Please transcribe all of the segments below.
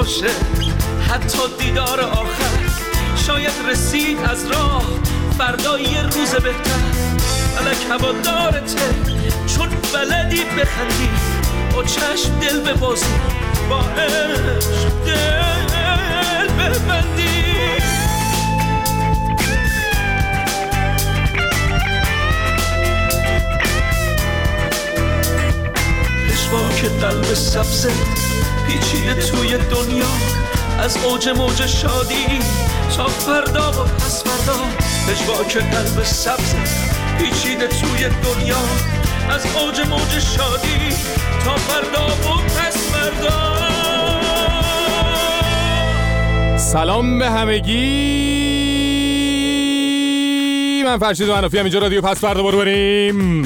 باشه، حتی دیدار آخر شاید رسید از راه فردا یه روز بهتر. فلک هوادارته چون بلدی بخندی، با چشم دل ببازی، با عشق دل ببندی. پشواک قلب سبزه پیچیده توی دنیا، از اوج موج شادی تا فردا و پس فردا. پشواک قلب سبزه پیچیده توی دنیا، از اوج موج شادی تا فردا و پس فردا. سلام به همگی، من فرشید منافی هم اینجا رادیو پس فردا برو بریم.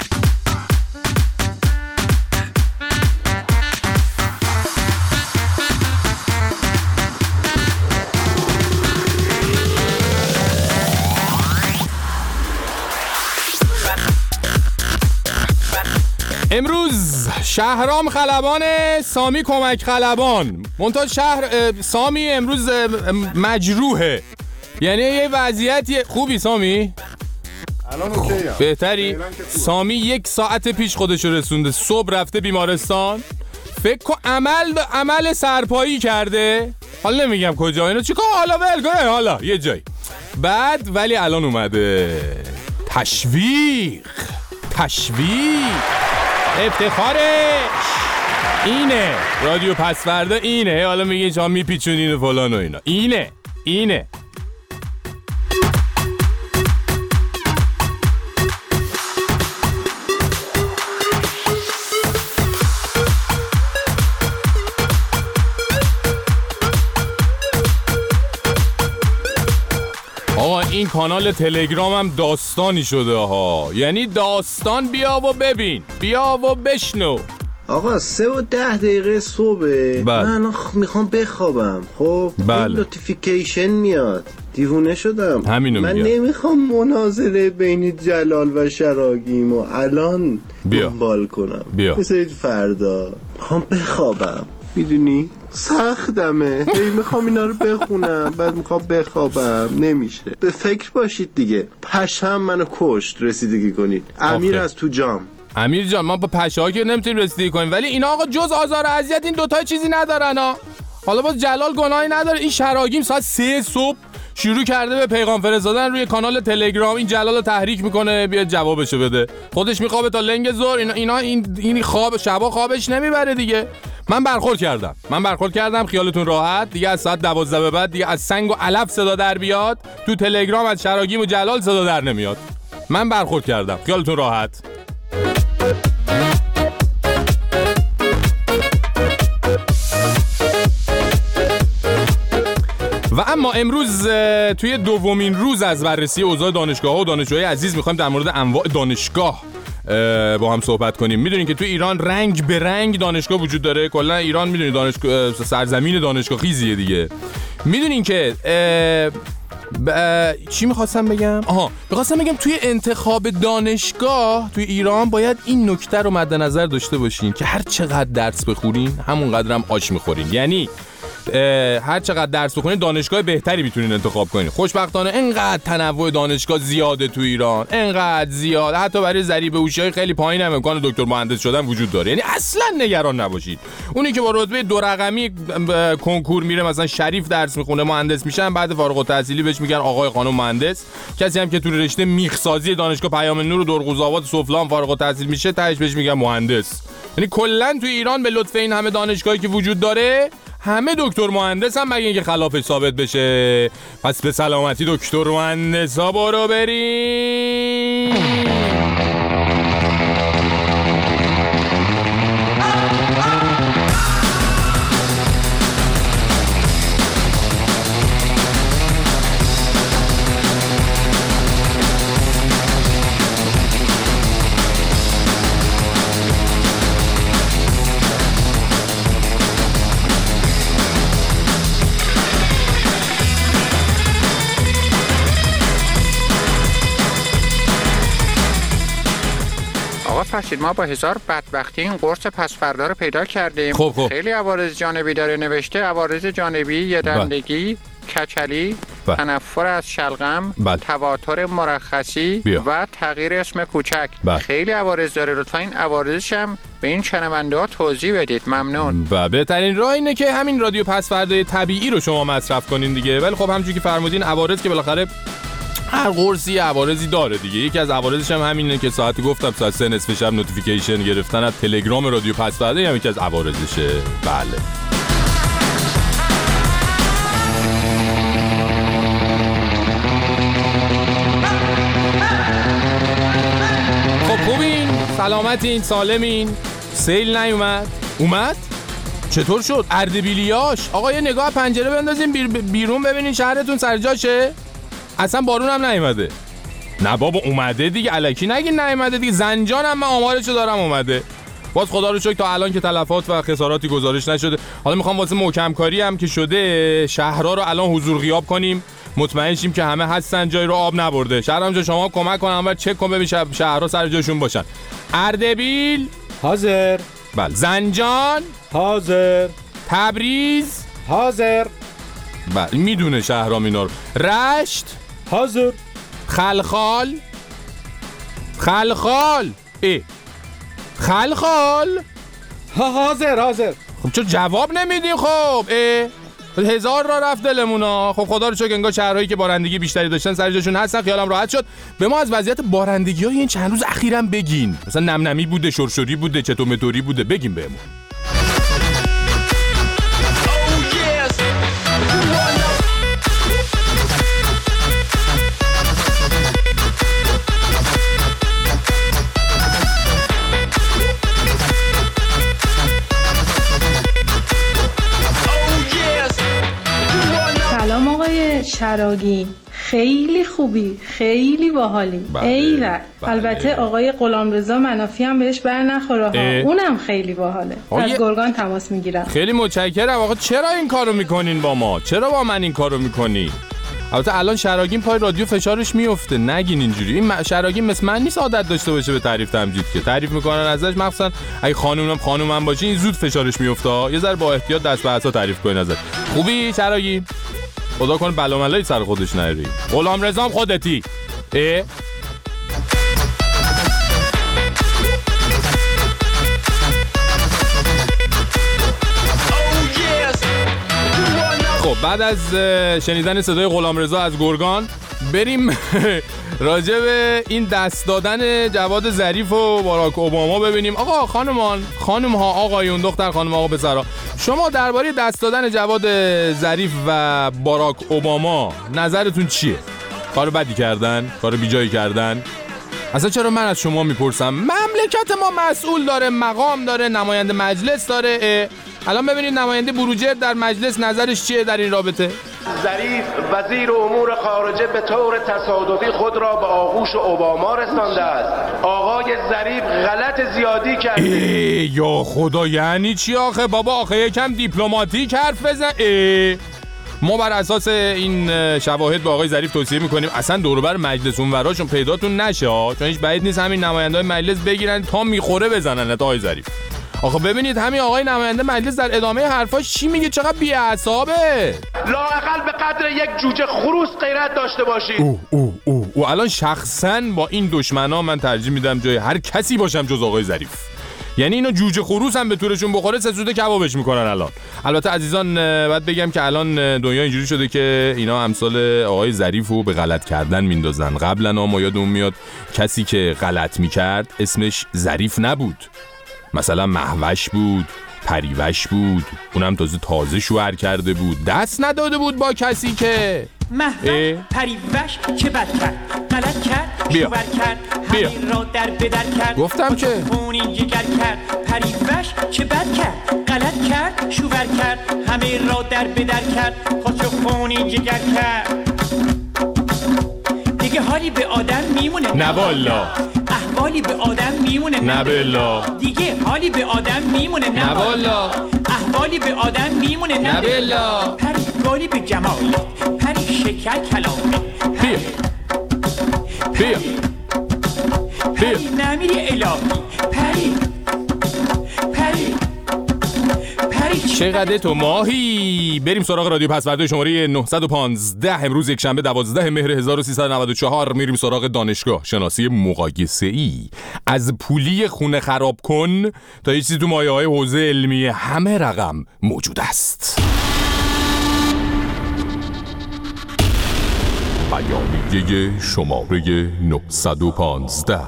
امروز شهرام خلبانه، سامی کمک خلبان. منتها سامی امروز مجروحه، یعنی یه وضعیتی خوبی. سامی الان اوکیه، بهتری؟ سامی 1 ساعت پیش خودشو رسونده، صبح رفته بیمارستان، فکر کن عمل سرپایی کرده، حالا نمیگم کجا، اینو چیکار، حالا ولگاه، حالا یه جایی بعد، ولی الان اومده. تشویق افتخارش اینه، رادیو پس فردا اینه. حالا میگه شما میپیچونین و فلان و اینا، اینه. آقا این کانال تلگرام هم داستانی شده ها، یعنی داستان. بیا و ببین، بیا و بشنو. آقا 3:10 صبح من میخوام بخوابم. خب این نوتیفیکیشن میاد، دیوونه شدم. همینو من میگم. نمیخوام مناظره بین جلال و شراگیم و الان دنبال کنم. بذارید فردا میخوام بخوابم، میدونی سختمه، میخوام اینا رو بخونم بعد میخوام بخوابم، نمیشه. به فکر باشید دیگه. پشم منو کشت، رسیدگی کنید. امیر از تو جام. امیر جان، ما با پشه‌ها که نمیتونیم رسیدگی کنیم، ولی اینا آقا جز آزار و اذیت این دوتا چیزی ندارن ها. حالا باز جلال گناهی نداره، این شراگیم ساعت 3 صبح شروع کرده به پیغام فرستادن روی کانال تلگرام. این جلال رو تحریک میکنه بیا جوابشو بده، خودش میخوابه تا لنگ ظهر. این خواب شبا خوابش نمیبره دیگه. من برخورد کردم خیالتون راحت دیگه. از ساعت 12 به بعد دیگه از سنگ و علف صدا در بیاد تو تلگرام، از شراگیم و جلال صدا در نمیاد. من برخورد کردم خیالتون راحت. و اما امروز توی دومین روز از بررسی اوضاع دانشگاه‌ها و دانشجوهای عزیز می‌خوایم در مورد انواع دانشگاه با هم صحبت کنیم. میدونین که توی ایران رنگ به رنگ دانشگاه وجود داره. کلا ایران میدونین دانشگاه سرزمین دانشگاه خیزیه دیگه. میدونین که چی میخواستم بگم؟ میخواستم بگم توی انتخاب دانشگاه توی ایران باید این نکته رو مد نظر داشته باشین که هر چقدر درس بخونین همون قدر هم آش میخورین. یعنی هر چقدر درس بخونین دانشگاه بهتری میتونین انتخاب کنین. خوشبختانه انقدر تنوع دانشگاه زیاده تو ایران، انقدر زیاد، حتی برای ضریب هوشی‌های خیلی پایین هم امکان دکتر مهندس شدن وجود داره. یعنی اصلا نگران نباشید. اونی که با رتبه 2 رقمی کنکور میره، مثلا شریف درس میخونه مهندس میشن، بعد فارغ التحصیلی بهش میگن آقای خانم مهندس. کسی هم که تو رشته میخسازی دانشگاه پیام نور و درقوزآباد سفلان فارغ التحصیل میشه، تهش بهش میگن مهندس. یعنی کلا تو ایران به لطف این همه دانشگاهی که وجود داره همه دکتر مهندس هم، مگه اینکه خلافش ثابت بشه. پس به سلامتی دکتر مهندس ها برو بریم. ببخشید ما با هزار بدبختی این قرص پسفردا رو پیدا کردیم. خب. خیلی عوارض جانبی داره نوشته. عوارض جانبی یه دندگی، کچلی، تنفر از شلغم، تواتر مرخصی و تغییر اسم کوچک. خیلی عوارض داره. لطفا این عوارضش هم به این شنونده ها توضیح بدید. ممنون. و بهترین راه اینه که همین رادیو پسفردای طبیعی رو شما مصرف کنین دیگه. ولی خب همونجوری که فرمودین عوارض که بالاخره هر قرصی عوارضی داره دیگه. یکی از عوارضش هم همینه که ساعتی گفتم ساعت 3 نصف شب نوتیفیکیشن گرفتن از تلگرام رادیو پسفردای هم یکی از عوارضشه. بله. خوبین؟ سلامتین؟ سالمین؟ سیل نیومد؟ اومد؟ چطور شد؟ اردبیلیاش؟ آقا یه نگاه پنجره بندازین بیرون ببینین شهرتون سر جاشه؟ اصلا بارون هم نیومده. نه بابا اومده دیگه، الکی نگین نیومده دیگه. زنجان هم من آمارشو دارم اومده. باز خدا رو شکر تا الان که تلفات و خساراتی گزارش نشده. حالا میخوام واسه محکم کاری هم که شده شهرها رو الان حضور غیاب کنیم، مطمئن شیم که همه هستن جای رو آب نبرده. شهرام جان شما کمک کن اول چک کن ببین شهرها سر جاشون باشن. اردبیل حاضر. بله. زنجان حاضر. تبریز حاضر. بله میدونه شهرام اینا رو. رشت حاضر. خلخال حاضر. خب چرا جواب نمیدی؟ خب هزار را رفت دلمونا. خب خدا رو شکر انگار شهرهایی که بارندگی بیشتری داشتن سر جاشون هستن. خیالم راحت شد. به ما از وضعیت بارندگی‌های این چند روز اخیراً بگین. مثلا نمنمی بوده، شرشری بوده، چطور مطوری بوده، بگین بهمون. سلام آقای شراگی، خیلی خوبی، خیلی باحالی. ایول. البته آقای غلامرضا منافی هم بهش بر نخوره ها، اونم خیلی باحاله. از گرگان تماس میگیرم. خیلی متشکرم. آقا چرا این کارو میکنین با ما؟ چرا با من این کارو میکنی؟ البته الان شراگین پای رادیو فشارش میفته، نگین اینجوری. این شراگین مثل من نیست عادت داشته باشه به تعریف تمجید که تعریف میکنن ازش، مخصوصا اگه خانومم باشه این زود فشارش میفته. یه ذره با احتیاط دست به عصا تعریف کنین ازش. خوبی شراگین؟ خدا کنه بلا ملایی سر خودش نری. غلامرضا هم خودتی. خب بعد از شنیدن صدای غلامرضا از گرگان بریم راجع به این دست دادن جواد ظریف و باراک اوباما ببینیم. آقا خانم ها آقایون، دختر خانم آقا پسرا، شما درباره دست دادن جواد ظریف و باراک اوباما نظرتون چیه؟ کار بدی کردن؟ کار بیجایی کردن؟ اصلا چرا من از شما میپرسم؟ مملکت ما مسئول داره، مقام داره، نماینده مجلس داره. الان ببینید نماینده بروجرد در مجلس نظرش چیه در این رابطه؟ ظریف وزیر امور خارجه به طور تصادفی خود را به آغوش اوباما رسانده است. آقای ظریف غلط زیادی کرده. یا خدا، یعنی چی آخه بابا؟ آخه یکم دیپلماتیک حرف بزن. ما بر اساس این شواهد به آقای ظریف توصیه میکنیم اصلا دور و بر مجلس اونوراشون پیداتون نشه، چون هیچ بعید نیست همین نماینده‌های مجلس بگیرن تا میخوره بزنن تا آقای ظریف. آخه ببینید همین آقای نماینده مجلس در ادامه حرفاش چی میگه، چقدر بی‌اعصابه. لااقل به قدر یک جوجه خروس غیرت داشته باشید. او الان شخصا با این دشمنا من ترجیح میدم جای هر کسی باشم جز آقای ظریف. یعنی اینا جوجه خروس هم به طورشون بخوره سه سوته کبابش میکنن الان. البته عزیزان باید بگم که الان دنیا اینجوری شده که اینا امثال آقای ظریفو به غلط کردن میندازن. قبلا ما یادمون میاد کسی که غلط میکرد اسمش ظریف نبود، مثلا مهوش بود، پریوش بود، اونم تازه شوهر کرده بود، دست نداده بود با کسی که مهوش پریوش چه بد کرد، غلط کرد، شوهر کرد، همین را در بدر کرد. گفتم که خونی جگر کرد. پریوش چه بد کرد، غلط کرد، شوهر کرد، همین را در بدر کرد. خودشو خونی جگر کرد. دیگه حالی به آدم میمونه نه والا، احوالی به آدم میمونه نه بالله، دیگه حالی به آدم میمونه نه والا، احوالی به آدم میمونه نه بالله، پری گالی به جمال، پری شکر کلام، بیا پری نمیری الهی پری چقدر تو ماهی. بریم سراغ رادیو پسورده شماره 915. امروز یک شنبه 12 مهر 1394 میریم سراغ دانشگاه شناسی مقایسه‌ای. از پولی خونه خراب کن تا یه چیزی تو مایه‌های حوزه علمی همه رقم موجود است. بیانیه شماره 915.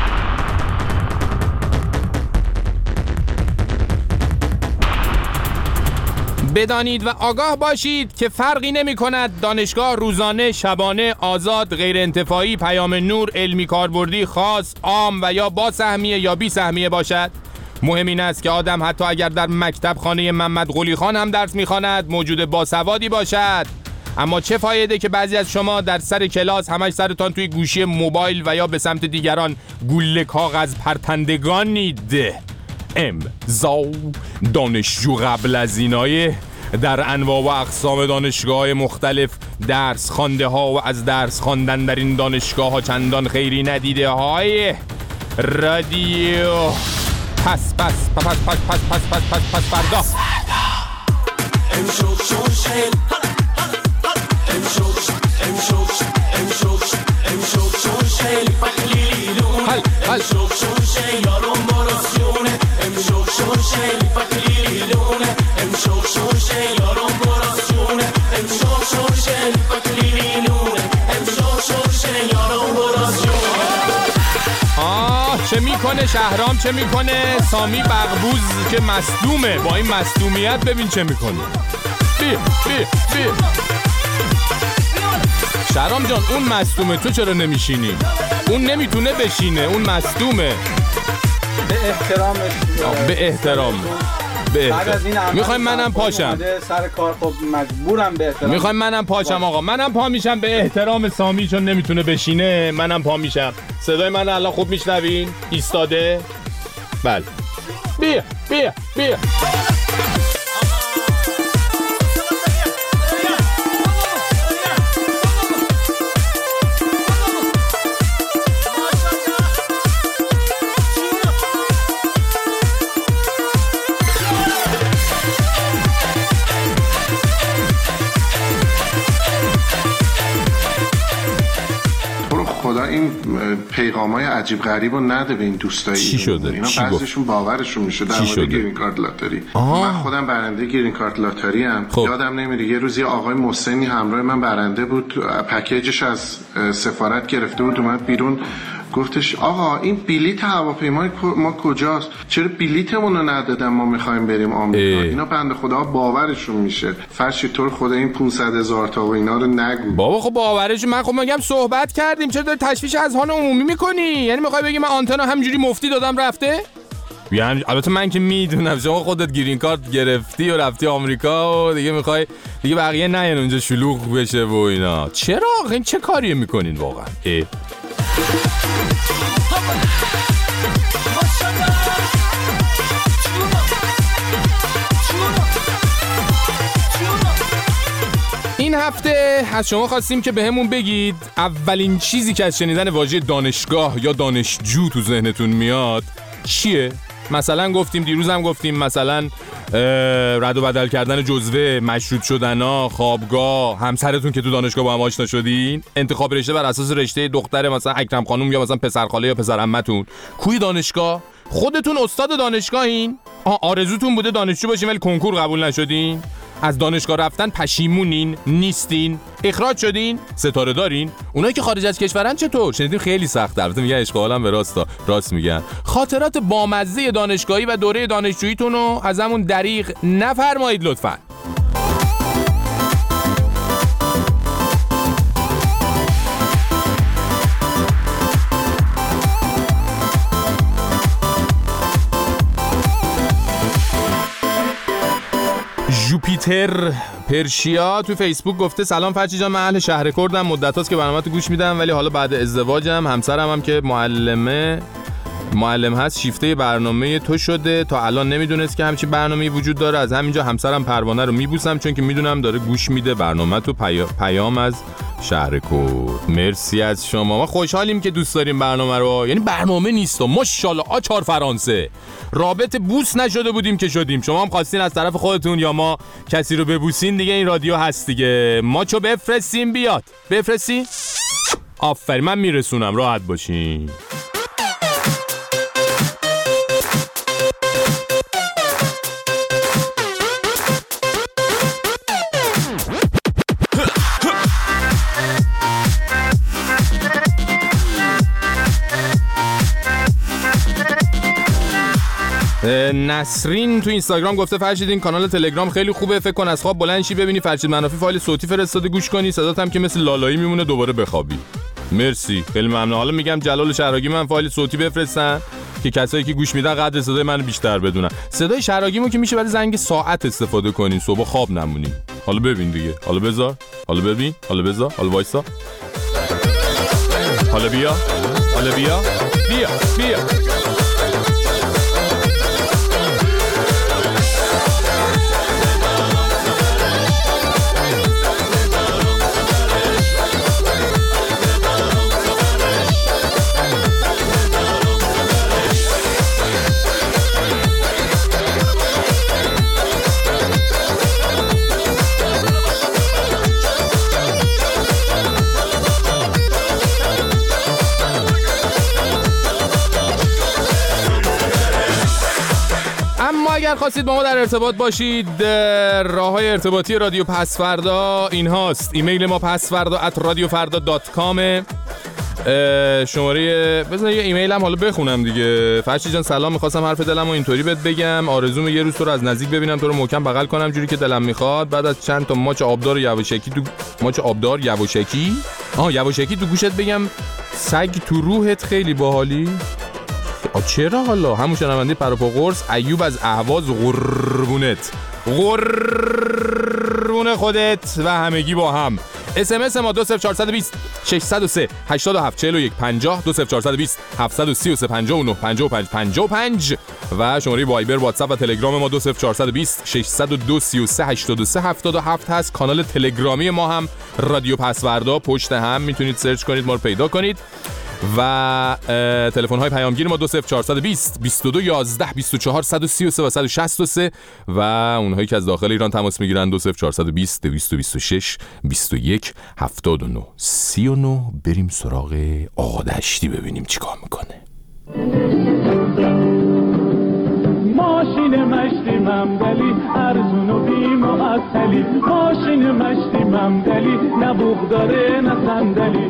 بدانید و آگاه باشید که فرقی نمی کند دانشگاه روزانه، شبانه، آزاد، غیر انتفاعی، پیام نور، علمی کاربردی، خاص، عام و یا با سهمیه یا بی سهمیه باشد. مهم این است که آدم حتی اگر در مکتب خانه محمد قلی خان هم درس می‌خواند موجود باسوادی باشد. اما چه فایده که بعضی از شما در سر کلاس همش سرتان توی گوشی موبایل و یا به سمت دیگران گوله کاغذ پرتندگانید. امضا دانشجو قبل از اینای در انواع و اقسام دانشگاه مختلف درس خوانده ها و از درس خواندن در این دانشگاه ها چندان خیری ندیده های رادیو پس فردا چه میکنه شهرام، چه میکنه سامی بغبوز که مصدومه. با این مصدومیت ببین چه میکنه. بی شهرام جان اون مصدومه، تو چرا نمیشینی؟ اون نمیتونه بشینه، اون مصدومه. به احترام میخوایم منم پاشم سر کار، خب مجبورم به احترام. میخوایم منم پاشم آقا، منم پا میشم به احترام سامی چون نمیتونه بشینه. منم پا میشم. صدای من الان خوب میشنوین؟ ایستاده؟ بله. بیا این پیغامای عجیب غریب رو نده به این دوستایی. چی شده؟ اینا بعضیشون باورشون میشه در مورد گرین کارت لاتاری. من خودم برنده گرین کارت لاتاری ام. یادم نمیره یه روزی آقای محسنی همراه من برنده بود، پکیجش از سفارت گرفته بود، اومد بیرون گفتش آقا این بلیت هواپیمای ما کجاست؟ چرا بلیتمون رو ندادن ما میخوایم بریم آمریکا؟ اینا بنده خدا باورشون میشه. فرشی طور خدا این 500,000 تا و اینا رو نگو بابا. خب باورش من، خب میگم صحبت کردیم، چرا داری تشویش اذهان عمومی میکنی؟ یعنی میخوای بگی من آنتنا همینجوری مفتی دادم رفته؟ یعنی البته من که میدونم شما خودت گرین کارت گرفتی و رفتی آمریکا و دیگه میخوای دیگه بقیه نه اونجا شلوغ بشه و اینا. چرا این چه کاری میکنین واقعا؟ این هفته از شما خواستیم که بهمون بگید اولین چیزی که از شنیدن واژه دانشگاه یا دانشجو تو ذهنتون میاد چیه؟ مثلا گفتیم دیروز هم گفتیم مثلا رد و بدل کردن جزوه، مشروط شدنا، خوابگاه، همسرتون که تو دانشگاه با هم آشنا شدین، انتخاب رشته بر اساس رشته دختر مثلا اکرم خانم یا مثلا پسر خاله یا پسر عمتون. کوی دانشگاه؟ خودتون استاد دانشگاهین؟ آرزوتون بوده دانشجو باشین ولی کنکور قبول نشدین؟ از دانشگاه رفتن پشیمونین؟ نیستین؟ اخراج شدین؟ ستاره دارین؟ اونایی که خارج از کشورن چطور؟ شنیدیم خیلی سخت. البته میگن عشق عالم به راست میگن. خاطرات بامزه دانشگاهی و دوره دانشجوییتون رو از همون دریغ نفرمایید لطفاً. جوپیتر پرشیا تو فیسبوک گفته سلام فرشی جان، من اهل شهر کردم، مدت هاست که برنامه‌تو گوش میدم ولی حالا بعد ازدواجم همسرم هم که معلمه معلم هست شیفته برنامه تو شده، تا الان نمیدونست که همچین برنامه‌ای وجود داره. از همینجا همسرم پروانه رو میبوسم چون که میدونم داره گوش میده برنامه تو. پیام از شهرکرد. مرسی از شما. ما خوشحالیم که دوست داریم برنامه رو. یعنی برنامه نیست و ماشاءالله آچار فرانسه. رابط بوس نشده بودیم که شدیم. شما هم خواستین از طرف خودتون یا ما کسی رو ببوسین دیگه، این رادیو هست دیگه. ما چو بفرستیم بیاد. بفرستی؟ آفرین، من میرسونم، راحت باشین. نسرین تو اینستاگرام گفته فرشید این کانال تلگرام خیلی خوبه، فکر کن از خواب بلند شی ببینی فرشید منافی فایل صوتی فرستاده گوش کنی، صدات هم که مثل لالایی میمونه دوباره بخوابی. مرسی، خیلی ممنون. حالا میگم جلال شهراگی من فایل صوتی بفرستن که کسایی که گوش میدن قدر صدای منو بیشتر بدونن. صدای شهراگیمو که میشه برای زنگ ساعت استفاده کنین، صبح خواب نمونین. حالا ببین دیگه، حالا بذار، حالا ببین، حالا بذار، حالا وایسا، حالا بیا، حالا بیا، بیا بیا. اگر خواستید با ما در ارتباط باشید، راه‌های ارتباطی رادیو پسفردا این هاست. ایمیل ما pasfarda@radiofarda.com. شماره بذار یه ایمیل هم حالا بخونم دیگه. فرشید جان سلام، می‌خواستم حرف دلمو اینطوری بهت بگم. آرزومه یه روز تو رو از نزدیک ببینم، تو رو محکم بغل کنم جوری که دلم می‌خواد. بعد از چند تا ماچ آبدار یواشکی تو گوشت بگم سگ تو روحت خیلی باحالی. چرا حالا همون شنونده پروپا قرص ایوب از اهواز قربون خودت و همگی با هم. SMS ما 20420 603 87 41 50 20420 733 59 55 55 و شماره وایبر، واتساپ و تلگرام ما 20420 602 33 83 77 هست. کانال تلگرامی ما هم رادیو پسوردا، پشت هم میتونید سرچ کنید ما رو پیدا کنید. و تلفن های پیامگیر ما 20420 22 11 24 133 و 163 و اونهایی که از داخل ایران تماس میگیرن 20420 226 21 79 39. بریم سراغ آقا دشتی ببینیم چیکار میکنه. ماشین مشتی ممدلی ارزون و بی‌معطلی، ماشین مشتی ممدلی نه بوق داره نه صندلی.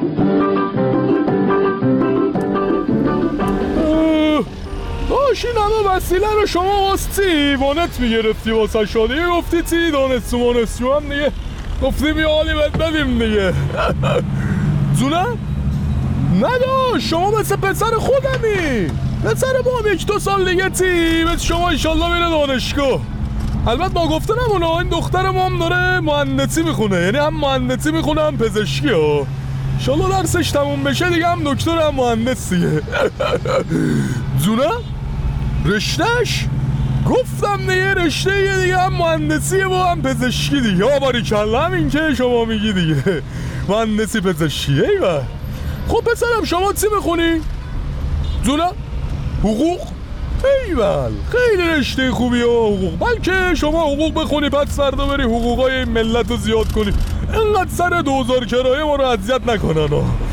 این همه وسیله رو شما واسه وانت میگرفتی واسه شادی گفتی تی دانستو هم دیگه گفتی بیا حالی بد بدیم دیگه. زونه؟ ندا شما مثل پسر خودمی، پسر ما هم 1-2 سال دیگه تی مثل شما انشالله میره دانشگاه. البته ما گفته نمونه این دختر ما هم داره مهندسی میخونه، یعنی هم مهندسی میخونه هم پزشکی ها. انشالله درسش تموم بشه دیگه هم دکتر هم مهندس دیگه. زونه؟ رشتهش؟ گفتم دیگه رشته دیگه هم مهندسیه و هم پزشکی دیگه. باریکلا همین که شما میگی دیگه، مهندسی پزشکی. ایوه خب پسرم شما چی میخونی؟ زونه؟ حقوق؟ ایول خیلی رشته خوبیه حقوق، بلکه شما حقوق بخونی بعد فردا بری حقوقای این ملت رو زیاد کنی، اینقدر سر 2000 کرایه ما رو اذیت نکنن.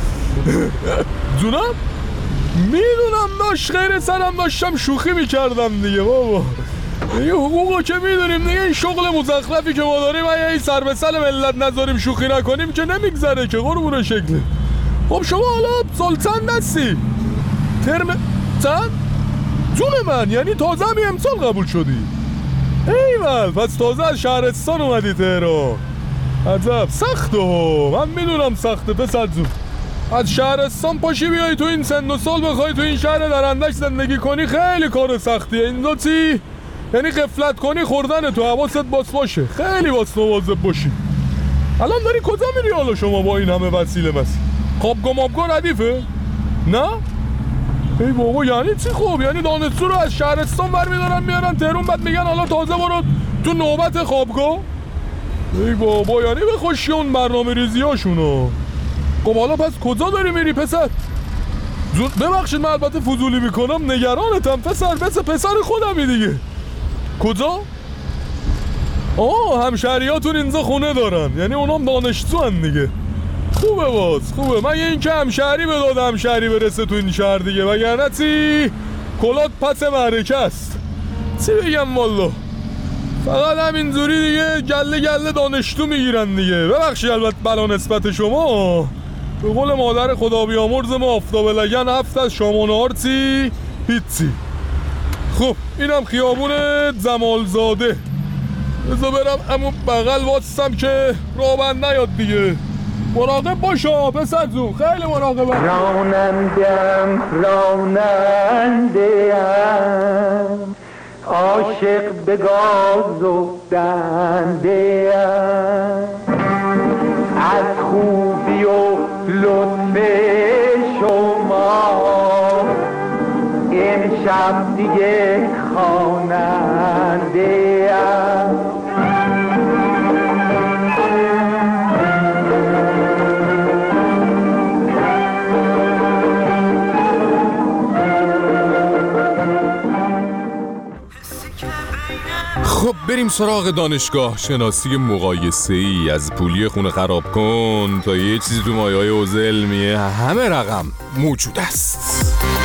زونه؟ میدونم داشت خیر سرم داشتم شوخی میکردم دیگه بابا. این حقوقو که میدونیم دیگه، این شغل مزخرفی که ما داریم اگه این سر به سر ملت نذاریم شوخی نکنیم که نمیگذره که قربون شکله. خب شما حالا سلطان دستی ترم چند؟ جون من یعنی تازه همی امسال قبول شدی؟ ایول پس تازه از شهرستان اومدی تهران. عجب سخته ها، من میدونم سخته پسر جون. از شهرستان پاشی بیای تو این سن و سال بخوای تو این شهر درندش زندگی کنی خیلی کار سختیه. این دوتی یعنی غفلت کنی خوردن تو، حواست باشه، خیلی مواظب باشی. الان داری کجا میری حالا شما با این همه وسیله؟ خوابگاه مابگاه ردیفه؟ نه؟ ای بابا یعنی چی؟ خب یعنی دانشجو رو از شهرستان برمیدارن میارن تهران، بعد میگن حالا تازه برو تو نوبت خوابگاه؟ ای بابا یعنی به خوشی اون برنامه ریزی هاشونو. خب حالا پس کجا داری میری پسر؟ ببخشید من البته فضولی میکنم، نگرانتم پسر، مثل پسر خودمی دیگه. کجا؟ همشهریاتون اینجا خونه دارن، یعنی اونام دانشجو هن دیگه. خوبه باز، خوبه. من این که همشهری به داد همشهری برسه تو این شهر دیگه، وگرنه چی؟ کلات پس معرکه است. چی بگم والا، فقط همینجوری دیگه گله گله دانشجو میگیرن دیگه. ببخشید البته بلا نسبت شما، به قول مادر خدا بیامرز ما آفتاب لگن هفت از شام و نهار چی؟ هیچی. خب اینم خیابون جمالزاده. بذار برم همون بغل واسم که رابن نیاد دیگه. مراقب باشا پسر جون، خیلی مراقبم. راننده‌ام عاشق به گاز و دنده‌ام، از خوبی و لطف شما امشب دیگه خواننده‌ام. خب بریم سراغ دانشگاه. شناسی مقایسه‌ای از پولی خونه خراب کن تا یه چیزی تو مایه‌های حوزه علمیه، همه رقم موجود است.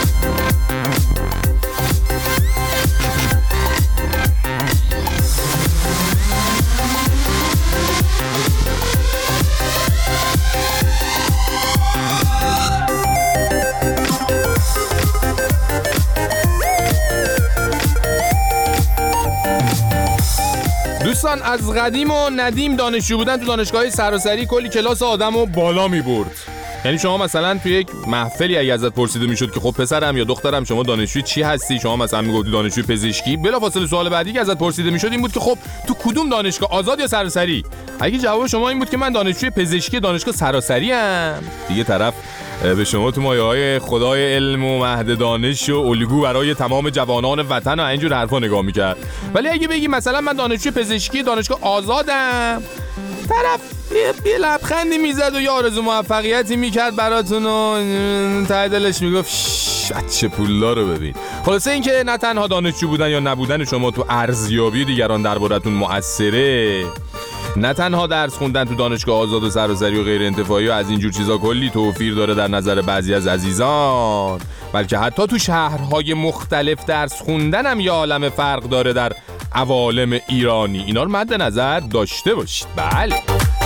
دوستان از قدیم و ندیم دانشجو بودن تو دانشگاه سراسری کلی کلاس آدمو بالا میبرد. یعنی شما مثلا تو یک محفلی اگه ازت پرسیده میشد که خب پسرم یا دخترم شما دانشجوی چی هستی، شما مثلا میگفتی دانشجوی پزشکی، بلافاصله سوال بعدی که ازت پرسیده میشد این بود که خب تو کدوم دانشگاه، آزاد یا سراسری؟ اگه جواب شما این بود که من دانشجوی پزشکی دانشگاه سراسری ام، دیگه طرف به شما تو مایه‌های خدای علم و مهد دانش و الگو برای تمام جوانان وطن و اینجور حرفا نگاه میکرد. ولی اگه بگی مثلا من دانشجوی پزشکی دانشگاه آزادم، طرف یه لبخندی میزد و یه آرزو موفقیتی میکرد براتون و ته دلش میگفت چه پولا رو ببین. خلاصه این که نه تنها دانشجو بودن یا نبودن شما تو ارزیابی دیگران دربارتون مؤثره، نه تنها درس خوندن تو دانشگاه آزاد و سراسری و غیر انتفاعی و از اینجور چیزا کلی توفیر داره در نظر بعضی از عزیزان، بلکه حتی تو شهرهای مختلف درس خوندن هم یه عالم فرق داره در عوالم ایرانی. اینا رو مد نظر داشته باشید. بله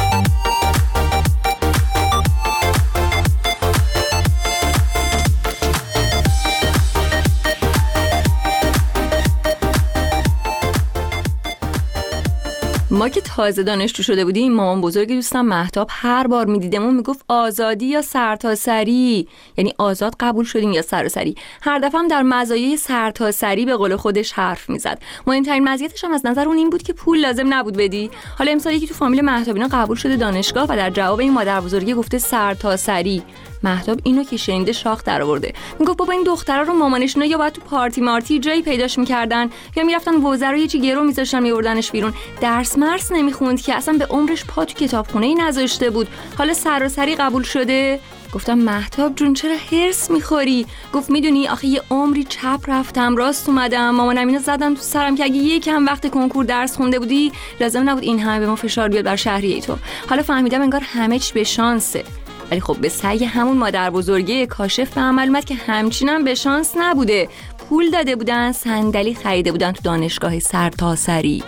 ما که تازه دانشجو شده بودیم، مامان بزرگ دوستم مهتاب هر بار میدیدمون میگفت آزادی یا سرتاسری، یعنی آزاد قبول شدیم یا سراسری. هر دفعه هم در مزایای سرتاسری به قول خودش حرف میزد. مهمترین مزیتش هم از نظر اون این بود که پول لازم نبود بدی. حالا امسال یکی تو فامیل مهتابینا قبول شده دانشگاه و در جواب این مادر بزرگی گفته سرتاسری. مهتاب اینو که شنیده شاخ درآورده. میگفت بابا این دخترا رو مامانشونا یا باید تو پارتی مارتی جایی پیداش میکردن یا میرفتن وزرا یه چی گرو میذاشتن میوردنش بیرون. درس مرس نمیخوند که اصلا به عمرش پا تو کتابخونه‌ای نذاشته بود. حالا سراسری قبول شده. گفتم مهتاب جون چرا هرس میخوری؟ گفت میدونی آخه یه عمری چپ رفتم راست اومدم، مامانم اینو زدن تو سرم که اگه یکم وقت کنکور درس خونده بودی لازم نبود این همه به ما فشار بیاد بر شهریه تو. حالا فهمیدم انگار همه چی به شانسه. ولی خب به سعی همون مادر بزرگه کاشف به عمل اومد که همچینم به شانس نبوده. پول داده بودن، صندلی خریده بودن تو دانشگاه سرتاسری.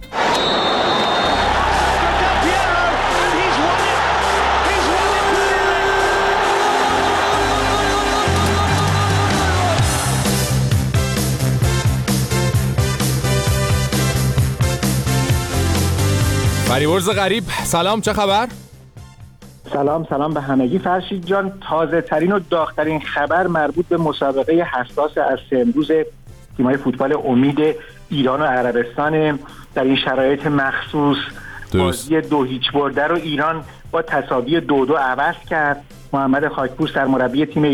فریبرز غریب سلام، چه خبر؟ سلام به همگی. فرشید جان، تازه ترین و داغ‌ترین خبر مربوط به مسابقه حساس از امروز تیم‌های فوتبال امید ایران و عربستان. در این شرایط مخصوص بازی 2-0 برده رو ایران با تساوی 2-2 عوض کرد. محمد خاکپور سرمربی تیم ایران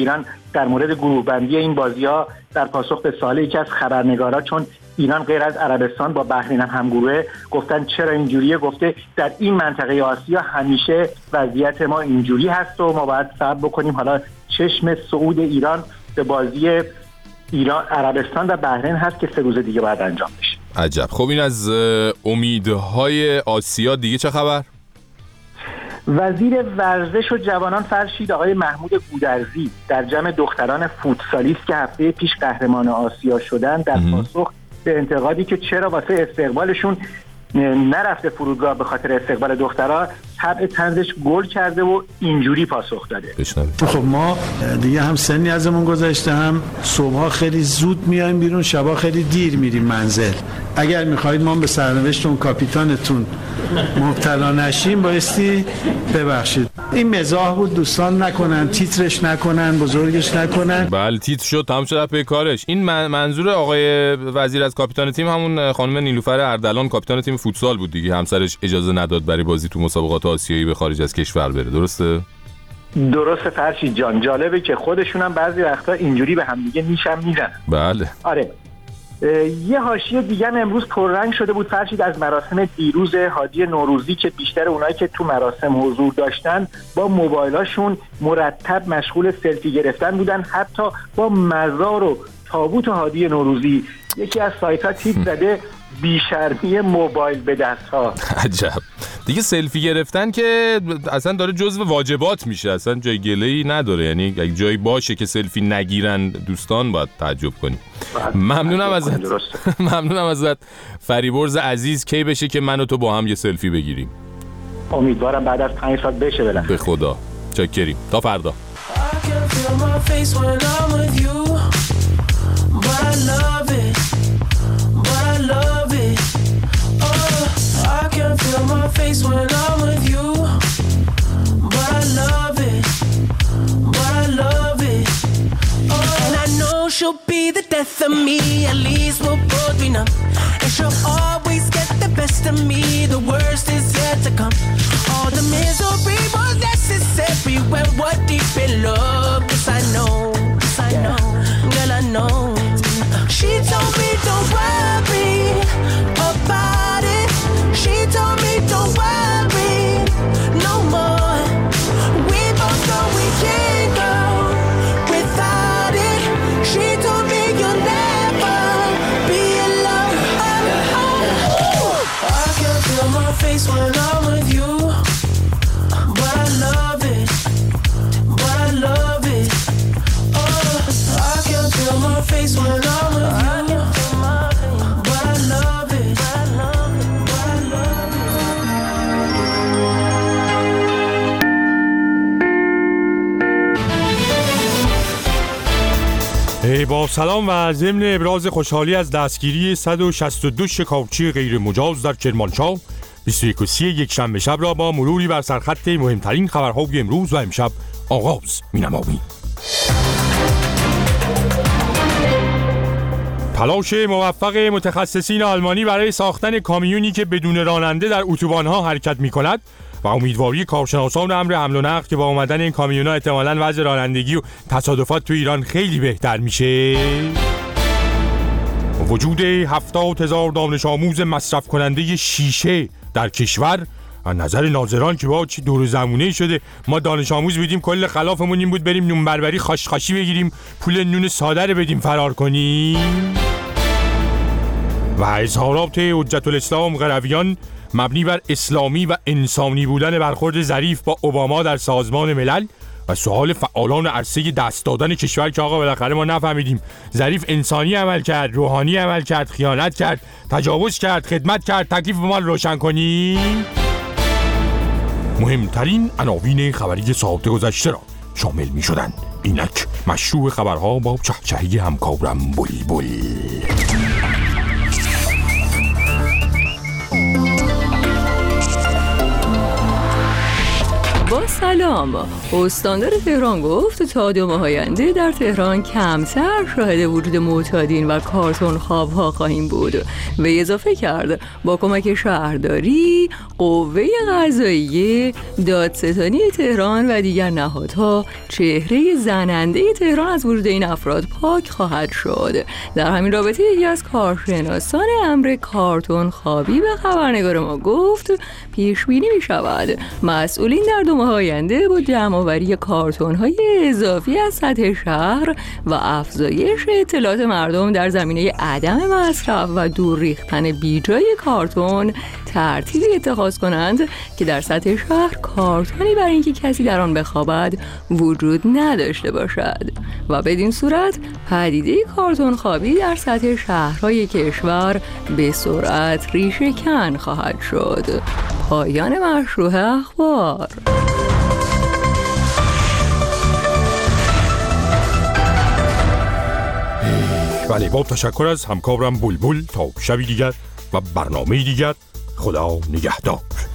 در مورد گروه بندی این بازی‌ها در پاسخ به سوال یکی از خبرنگارا، چون ایران غیر از عربستان با بحرین هم همگروهه، گفتن چرا اینجوریه؟ گفته در این منطقه آسیا همیشه وضعیت ما اینجوری هست و ما باید صبر بکنیم. حالا چشم صعود ایران به بازی ایران، عربستان و بحرین هست که 3 روز دیگه باید انجام بشه. عجب. خب این از امیدهای آسیا. دیگه چه خبر؟ وزیر ورزش و جوانان فرشید آقای محمود گودرزی در جمع دختران فوتسالیست که هفته پیش قهرمان آسیا شدن، در پاسخ به انتقادی که چرا واسه استقبالشون نرفته فرودگاه به خاطر استقبال دخترها، طبع طنزش گل کرده و اینجوری پاسخ داده. خب ما دیگه هم سنی ازمون گذشته، هم صبحها خیلی زود میایم بیرون، شبا خیلی دیر میریم منزل. اگر میخواید ما به سرنوشت اون کاپیتانتون مبتلا نشیم بایستی ببخشید. این مزاح بود، دوستان نکنن، تیترش نکنن، بزرگش نکنن. بله تیتر شد، تمام شد به کارش. این منظور آقای وزیر از کاپیتان تیم همون خانم نیلوفر اردلان، کاپیتان تیم فوتسال بود دیگه. همسرش اجازه نداد برای بازی تو مسابقات آسیایی به خارج از کشور بره. درسته فرشید جان. جالبه که خودشون هم بعضی وقتا اینجوری به هم دیگه میشن میزنن. بله. آره. یه حاشیه دیگه امروز پررنگ شده بود فرشید از مراسم دیروز حاجی نوروزی که بیشتر اونایی که تو مراسم حضور داشتن با موبایلاشون مرتب مشغول سلفی گرفتن بودن، حتی با مزار و تابوت حاجی نوروزی. یکی از سایت‌ها تیپ زده بیشرمی موبایل به دست‌ها. عجب. دیگه سلفی گرفتن که اصلا داره جزو واجبات میشه، اصلا جای گله‌ای نداره. یعنی اگه جایی باشه که سلفی نگیرن دوستان باید تعجب کنیم. ممنونم ازت فریبرز عزیز. کی بشه که من و تو با هم یه سلفی بگیریم؟ امیدوارم بعد از 5 سال بشه. بالاخره به خدا. چاکریم. تا فردا. Feel my face when I'm with you, but I love it, but I love it. Oh, and I know she'll be the death of me. At least we'll both be numb, and she'll always get the best of me. The worst is yet to come. All the misery was necessary when we're deep in love. Yes, I know, girl, I know. She told me don't worry about it. She told me don't worry no more. We both know we can't go without it. She told me you'll never be alone. I can feel my face when I'm with you, but I love it, but I love it. Oh, I can feel my face when I'm with you. با سلام و ضمن ابراز خوشحالی از دستگیری 162 شکارچی غیر مجاز در کرمانشاه 21 یک شنبه شب را با مروری بر سرخط مهمترین خبرهای امروز و امشب آغاز می‌نماییم. تلاش موفق متخصصین آلمانی برای ساختن کامیونی که بدون راننده در اتوبان‌ها حرکت می‌کند و امیدواری کارشناسان امر حمل و نقل که با اومدن این کامیون‌ها احتمالاً وضع رانندگی و تصادفات تو ایران خیلی بهتر میشه. وجود 70,000 دانش آموز مصرف کننده شیشه در کشور از نظر ناظران که با چی دور زمونه شده. ما دانش آموز بودیم کل خلافمون این بود بریم نون بربری خاشخاشی بگیریم پول نون ساده رو بدیم فرار کنیم. و اظهارات حجت الاسلام قرویان مبنی بر اسلامی و انسانی بودن برخورد ظریف با اوباما در سازمان ملل و سوال فعالان عرصه دست دادن کشور که آقا بالاخره ما نفهمیدیم ظریف انسانی عمل کرد، روحانی عمل کرد، خیانت کرد، تجاوز کرد، خدمت کرد، تکلیف ما رو روشن کنیم. مهمترین عناوین خبری ساعت گذشته را شامل می شدند. اینک مشروع خبرها با چهچهی همکارم بلبل. با با سلام. استاندار تهران گفت تا 2 ماه آینده در تهران کمتر شاهد وجود معتادین و کارتون خواب‌ها خواهیم بود و اضافه کرد با کمک شهرداری، قوه قضاییه، دادستانی تهران و دیگر نهادها چهره زننده تهران از وجود این افراد پاک خواهد شد. در همین رابطه یکی از کارشناسان امر کارتون خوابی به خبرنگار ما گفت پیش بینی می شود مسئولین در 2 ماه آینده با جمع‌آوری کارتون‌های اضافی از سطح شهر و افزایش اطلاعات مردم در زمینه عدم مصرف و دور ریختن بیجای کارتون ترتیبی اتخاذ کنند که در سطح شهر کارتونی برای اینکه کسی در آن بخوابد وجود نداشته باشد و بدین صورت پدیده کارتون خوابی در سطح شهرهای کشور به سرعت ریشه کن خواهد شد. پایان مشروع اخبار. بله، با تشکر از همکارم بلبل. تا شبی دیگر و برنامه دیگر، خدا نگهدار.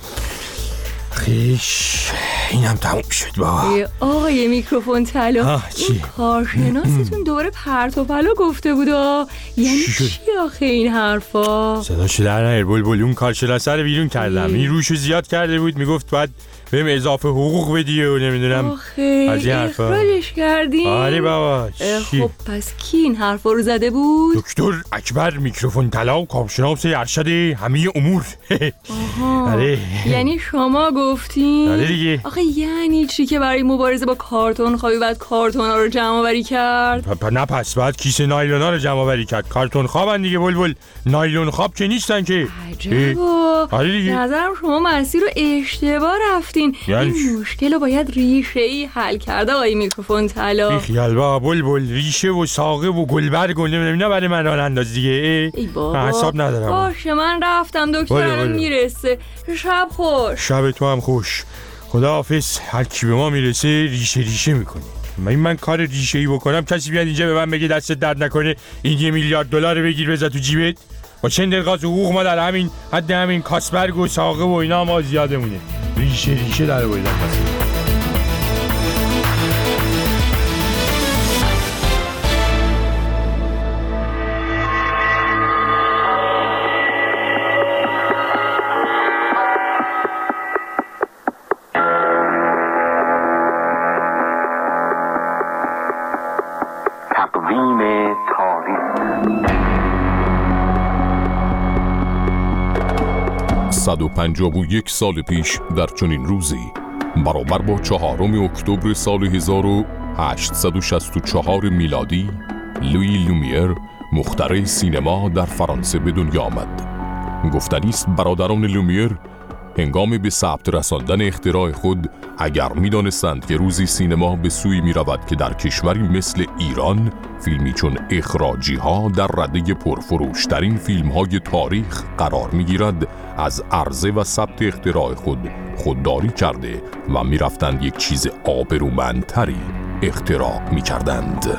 خیش اینم تموم شد بابا. آقای میکروفون طلا، این کارشناستون دوباره پرت و پلا گفته بودا. یعنی چی آخه این حرفا؟ صداش در نیار بلبل. اون کارشناسه رو بیرون کردم. این روشو زیاد کرده بود، میگفت باید بهم اضافه حقوق بدی و نمیدونم از این حرفا. اخراجش کردین؟ آره بابا. خب پس کی این حرفا رو زده بود؟ دکتر اکبر میکروفون طلا، کارشناس ارشد همه امور. آره. یعنی شما گفتین؟ آره دیگه. آخه یعنی چی که برای مبارزه با کارتون خوابی باید کارتونا رو جمع آوری کرد؟ نه پس باید کیسه نایلونا رو جمع آوری کرد. کارتون خوابن دیگه بلبل، نایلون خواب که نیستن که. عجبا. آره دیگه. نظرم شما مسیر رو اشتباه رفتین. یعنی این مشکل رو باید ریشه‌ای حل کرده آقای میکروفون طلا. خیال با بلبل، ریشه و ساقه و گلبرگ و نمیدونم برای من راه انداز دیگه. ای بابا حساب ندارم. باشه من رفتم، دکترم میرسه. شب خوش. شب تو هم خوش. خداحافظ. هر کی به ما میرسه ریشه میکنه. من کار ریشه‌ای بکنم کسی بیاد اینجا به من بگه دستت درد نکنه این 1 میلیارد دلار بگیر بذار تو جیبت؟ با چند دلقاز حقوق ما در همین حد همین کاسبرگ و ساقه و اینا ما زیادمونه. ریشه در بایدن کسی. تقویم تاریخ 151 سال پیش در چنین روزی برابر با 4 اکتبر سال 1864 میلادی لویی لومیر مخترع سینما در فرانسه به دنیا آمد. گفتنی است برادران لومیر هنگام به ثبت رساندن اختراع خود اگر می‌دانستند که روزی سینما به سوی می‌رود که در کشوری مثل ایران فیلمی چون اخراجی ها در رده پرفروشترین فیلم‌های تاریخ قرار می‌گیرد، از عرضه و ثبت اختراع خود خودداری کرده و می‌رفتند یک چیز آبرومندتری اختراع می‌کردند.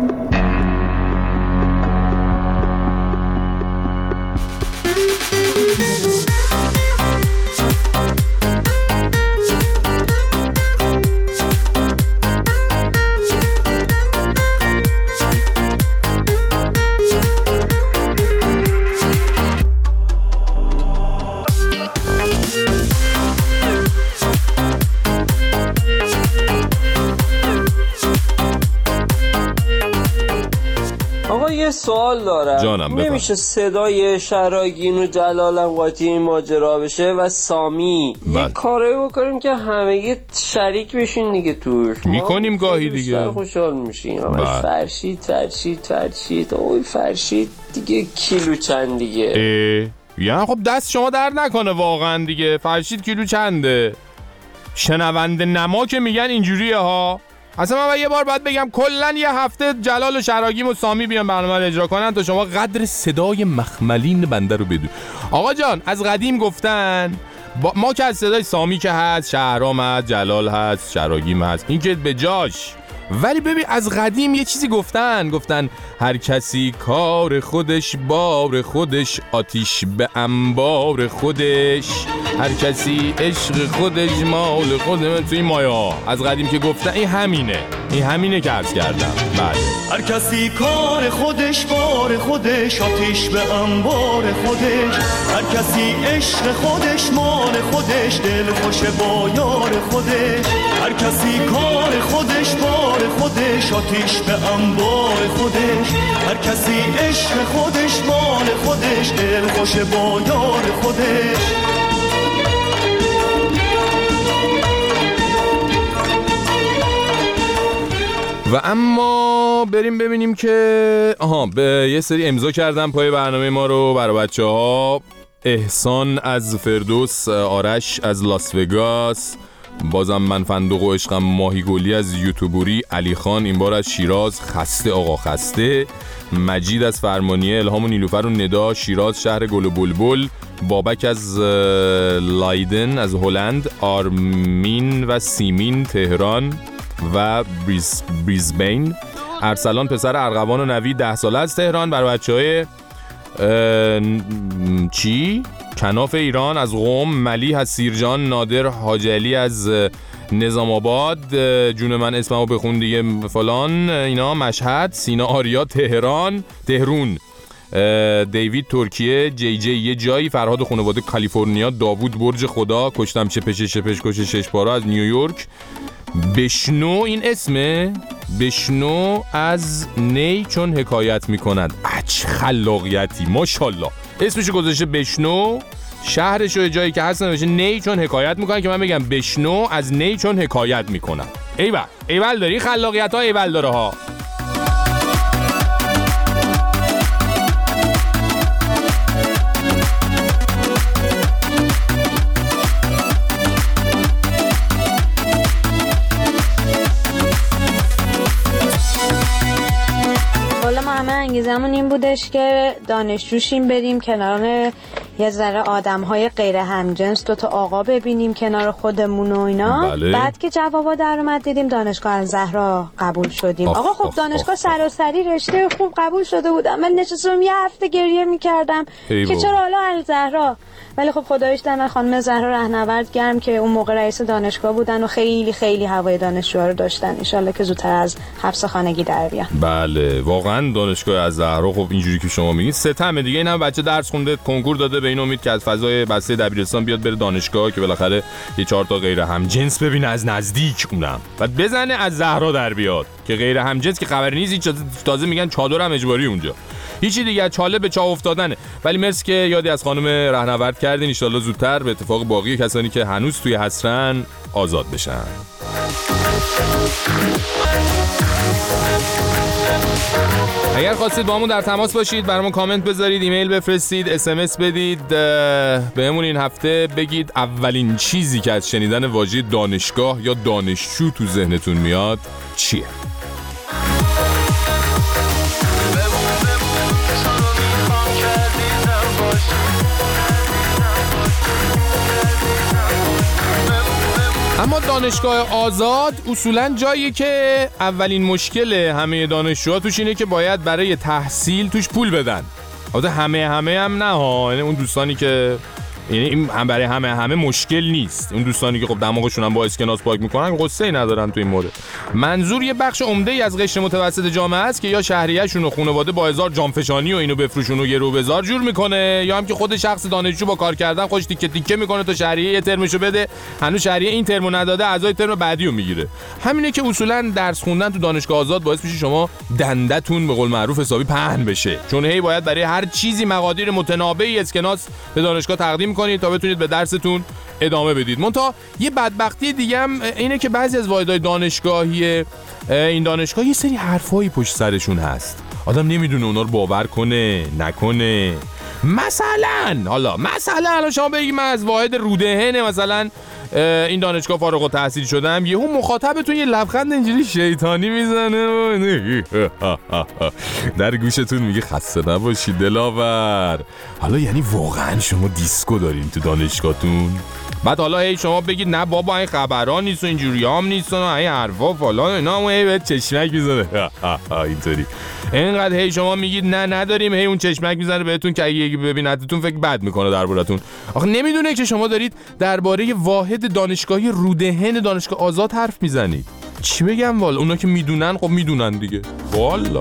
سوال دارم. جانم نمیشه صدای شراگین و جلالم قاطی این ماجرا بشه و سامی یه کاری بکنیم که همه شریک بشین دیگه توش میکنیم گاهی دیگه خوشحال میشین. فرشید اوی فرشید دیگه کیلو چند دیگه یعنی خب دست شما درد نکنه واقعا دیگه. فرشید کیلو چنده؟ شنونده نما که میگن اینجوریه ها. اصلا من یه بار باید بگم کلن یه هفته جلال و شراگیم و سامی بیان برنامه رو اجرا کنن تا شما قدر صدای مخملین بنده رو بدون. آقا جان از قدیم گفتن ما که از صدای سامی که هست، شهرام هست، جلال هست، شراگیم هست، این که به جاش ولی ببین از قدیم یه چیزی گفتن هر کسی کار خودش بار خودش، آتیش به انبار خودش، هر کسی عشق خودش مال خودش. توی مایا از قدیم که گفتن این همینه که عرض کردم. بله هر کسی کار خودش بار خودش، آتیش به انبار خودش، هر کسی عشق خودش مال خودش، دل خوش با یار خودش، هر کسی کار خودش بار خودش، آتیش به انبار خودش، هر کسی عشق خودش مال خودش، دل خوش با یار خودش. و اما بریم ببینیم که به یه سری امضا کردم پای برنامه ما رو برای بچه‌ها. احسان از فردوس، آرش از لاس وگاس، بازم من فندق و عشقم ماهی گلی از یوتیوبوری، علی خان این بار از شیراز، خسته آقا خسته، مجید از فرمانیه، الهام و نیلوفر و ندا شیراز شهر گل و بلبل، بابک از لایدن از هلند، آرمین و سیمین تهران و بریزبین، ارسلان پسر ارغوان و نوید 10 ساله از تهران، برای بچه‌های کناف ایران از قم، ملی از سیرجان، نادر حاج علی از نظام آباد، جون من اسممو بخون دیگه فلان اینا، مشهد، سینا آریا تهرون، دیوید ترکیه، جی یه جایی، فرهاد خانواده کالیفرنیا، داوود برج خدا، کشتم چپش کش 6 بارا از نیویورک، بشنو این اسمه، بشنو از نی چون حکایت میکند. چه خلاقیتی ماشاءالله، اسمشو گذاشته بشنو، شهرش و جایی که هست نوشته نی چون حکایت میکنن، که من بگم بشنو از نی چون حکایت میکنن. ایول داری خلاقیت ها، ایول داره ها. انگیزمون این بودش که دانشجوشیم، بریم کنار یه ذره آدم‌های غیر همجنس، 2 تا آقا ببینیم کنار خودمون و اینا. بله. بعد که جوابا در اومد دیدیم دانشگاه الزهرا قبول شدیم. آقا خب دانشگاه سراسری رشته خوب قبول شده بودم، من نشستم یه هفته گریه می‌کردم که چرا حالا الزهرا. ولی خب خداییش دم خانم زهرا رهنورد گرم که اون موقع رئیس دانشگاه بودن و خیلی خیلی هوای دانشجوها رو داشتن. ان شاءالله که زودتر از حبس خانگی در بیان. بله واقعا دانشگاه الزهرا خب اینجوری که شما میگین ستمه دیگه. اینم بچه درس خونده کنکور داده به این امید که از فضای بسته دبیرستان بیاد بره دانشگاه که بالاخره یه 4 تا غیر همجنس ببینه از نزدیک، اونم بعد بزنه از زهرا در بیاد که غیر همجنس که خبری نیست. تازه میگن چادر هم اجباری اونجا، هیچی دیگه چاله به چاه افتادنه. ولی مرسی که یادی از خانم رهنورد کردین. ان شاءالله زودتر به اتفاق باقی کسانی که هنوز توی حسرن آزاد بشن. اگر خواستید با همون در تماس باشید، برامون کامنت بذارید، ایمیل بفرستید، SMS بدید، بهمون این هفته بگید اولین چیزی که از شنیدن واژه دانشگاه یا دانشجو تو ذهنتون میاد چیه؟ اما دانشگاه آزاد اصولاً جاییه که اولین مشکل همه دانشجوها توش اینه که باید برای تحصیل توش پول بدن. البته همه هم نه ها، یعنی اون دوستانی که یعنی این هم برای همه مشکل نیست. اون دوستانی که خب دماغشون هم با اسکناس پاک میکنن قصه‌ای ندارن تو این مورد. منظور یه بخش عمده‌ای از قشر متوسط جامعه است که یا شهریه‌شون و خانواده با هزار جانفشانی و اینو بفروشون و گرو بزار جور میکنه، یا هم که خود شخص دانشجو با کار کردن خوش تیکه تیکه میکنه تا شهریه یه ترمشو بده، هنوز شهریه این ترمو نداده، اعضای ترم بعدیو میگیره. همینه که اصولاً درس خوندن تو دانشگاه آزاد باعث میشه شما دندتون به قول معروف حسابی پهن بشه، چون هی باید برای هر چیزی مقادیر متنابعی اسکناس به دانشگاه تقدیم کنید تا بتونید به درستون ادامه بدید. منتها یه بدبختی دیگه هم اینه که بعضی از واحدهای دانشگاهی این دانشگاه یه سری حرفایی پشت سرشون هست، آدم نمیدونه اونا رو باور کنه نکنه. مثلا شما بگید من از واحد رودهنه مثلا این دانشگاه فارغ التحصیل شدم، یهو مخاطبتون یه لبخند اینجوری شیطانی میزنه در گوشتون میگه خسته نباشی دلاور. حالا یعنی واقعا شما دیسکو دارین تو دانشگاهتون؟ بعد حالا هی شما بگید نه بابا این خبرها نیست و اینجوری هم نیست و این حرفا فلان اینا، همون هی بهت چشمک میزنه اینطوری. اینقدر هی شما میگید نه نداریم، هی اون چشمک میزنه بهتون که اگه یکی ببینتتون فکر بد میکنه دربارتون. آخه نمیدونه که شما دارید درباره واحد دانشگاهی رودهن دانشگاه آزاد حرف میزنید. چی بگم والا، اونا که میدونن خب میدونن دیگه والا.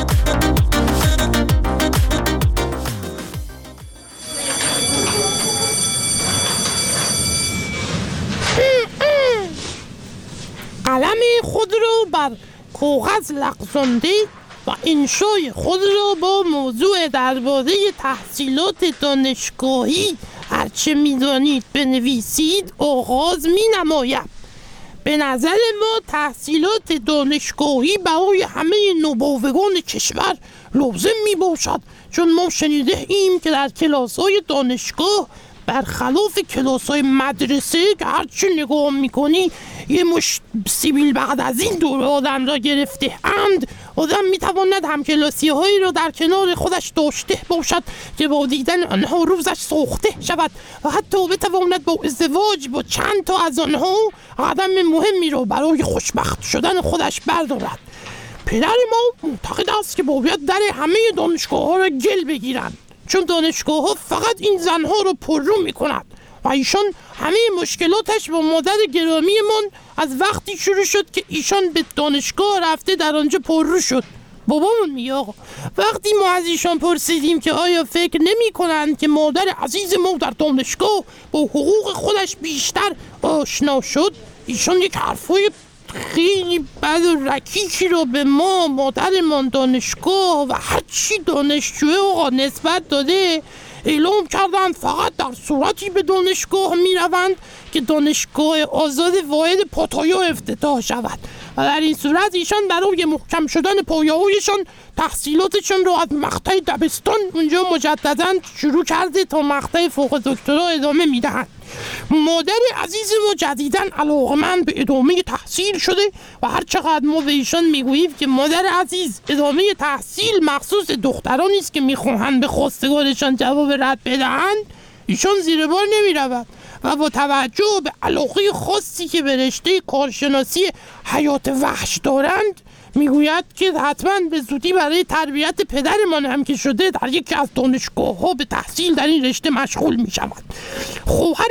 قلم خود رو بر کاغذ لغزانده و انشای خود را با موضوع درباره تحصیلات دانشگاهی هرچه می‌دانید بنویسید آغاز می‌نمایم. به نظر ما تحصیلات دانشگاهی برای همه نوباوگان کشور لازم میباشد، چون ما شنیده ایم که در کلاس‌های دانشگاه برخلاف کلاس‌های مدرسه که هرچی نگاه میکنی یه مش سیبیل بعد از این دور آدم را گرفته اند، آدم میتواند همکلاسی هایی را در کنار خودش داشته باشد که با دیدن آنها روزش سوخته شود و حتی بتواند با ازدواج با چند تا از آنها قدم مهمی را برای خوشبخت شدن خودش بردارد. پدر ما معتقد است که باید در همه دانشگاه ها را گل بگیرند، چون دانشگاه ها فقط این زنها رو پررو می کند و ایشان همه مشکلاتش با مادر گرامی من از وقتی شروع شد که ایشان به دانشگاه رفته در آنجا پررو شد. بابامون میگه آقا وقتی ما از ایشان پرسیدیم که آیا فکر نمی کنند که مادر عزیز ما در دانشگاه با حقوق خودش بیشتر آشنا شد، ایشان یک حرفای خیلی بد و رکیکی رو به ما مادرمان دانشگاه و هرچی دانشجوه آقا نسبت داده اعلام کردن فقط در صورتی به دانشگاه می روند که دانشگاه آزاد واحد پاتایا افتتاح شود و در این صورت ایشان برای محکم شدن پایه‌هایشان تحصیلاتشان رو از مقطع دبستان اونجا مجدداً شروع کرده تا مقطع فوق دکترا ادامه میدهند. مادر عزیز ما جدیداً علاقه‌مند به ادامه تحصیل شده و هر چقدر ما به ایشان میگوییم که مادر عزیز ادامه تحصیل مخصوص دخترانی است که میخواهند به خواستگارشان جواب رد بدهند، ایشان زیر بار نمیرود و با توجه به علاقه خاصی که به رشته کارشناسی حیات وحش دارند میگوید که حتما به زودی برای تربیت پدرمان هم که شده در یکی از دانشگاه ها به تحصیل در این رشته مشغول می شود. خواهر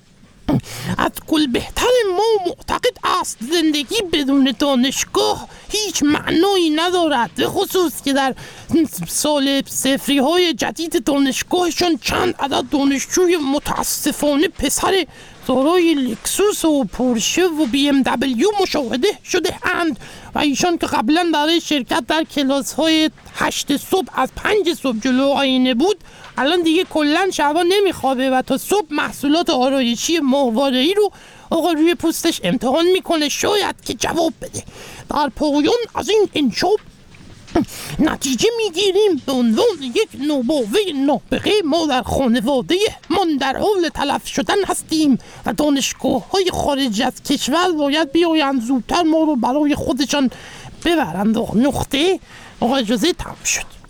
از کل بهتر ما معتقد است زندگی بدون دانشگاه هیچ معنایی ندارد، به خصوص که در سال صفری های جدید دانشگاهشان چند عدد دانشجوی متاسفانه پسر دارای لکسوس و پورشه و بی ام دبلیو مشاهده شده اند و ایشان که قبلا برای شرکت در کلاس های 8 صبح از 5 صبح جلو آینه بود الان دیگه کلن شبا نمیخوابه و تا صبح محصولات آرایشی ماهواره‌ای رو آقا روی پوستش امتحان میکنه شاید که جواب بده. در پایان از این انشاب نتیجه میگیریم به عنوان یک نوباوه نابغه ما در خانواده من در حال تلف شدن هستیم و دانشگاه های خارج از کشور باید بیایند زودتر ما رو برای خودشان ببرند. نقطه آقا اجازه تمام شد.